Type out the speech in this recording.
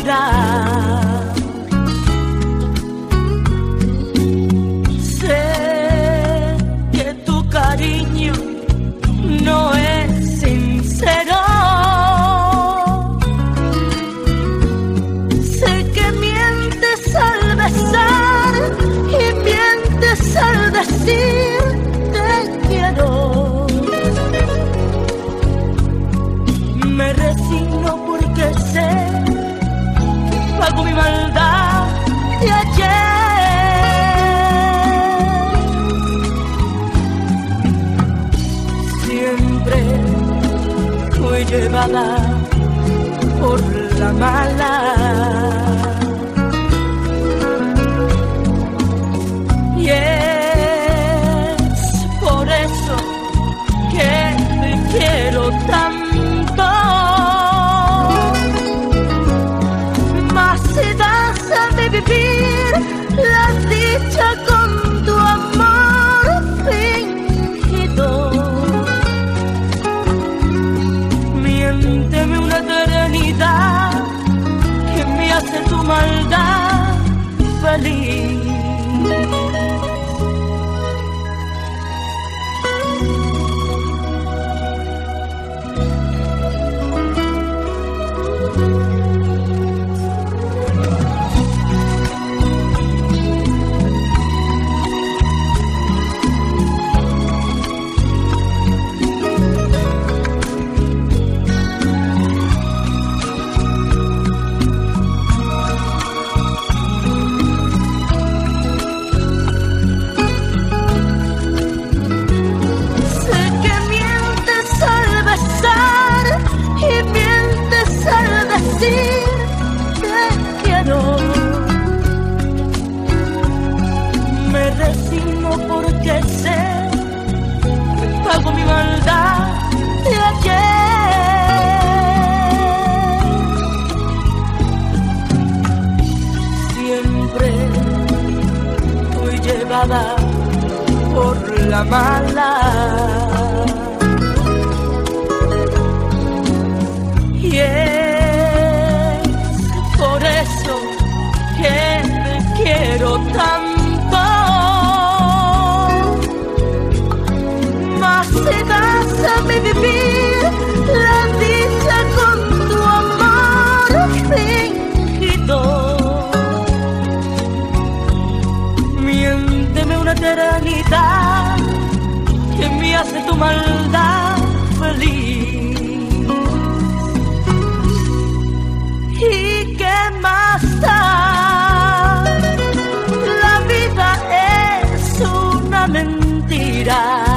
realidad. Sé que tu cariño no es sincero. Sé que mientes al besar y mientes al decir te quiero. Me resigno porque sé que pago mi maldad de ayer. Siempre fui llevada por la mala. Y es por eso que te quiero tanto. Más si das a mi vivir la dicha con tu amor fingido. Miénteme una eternidad que me hace tu maldad feliz. Te quiero. Me resigno porque sé que pago mi maldad de ayer. Siempre fui llevada por la mala. Y por eso que te quiero tanto. Más si das a mi vivir la dicha con tu amor fingido. Miénteme una eternidad que me hace tu maldad feliz. ¿Y qué más da? La vida es una mentira.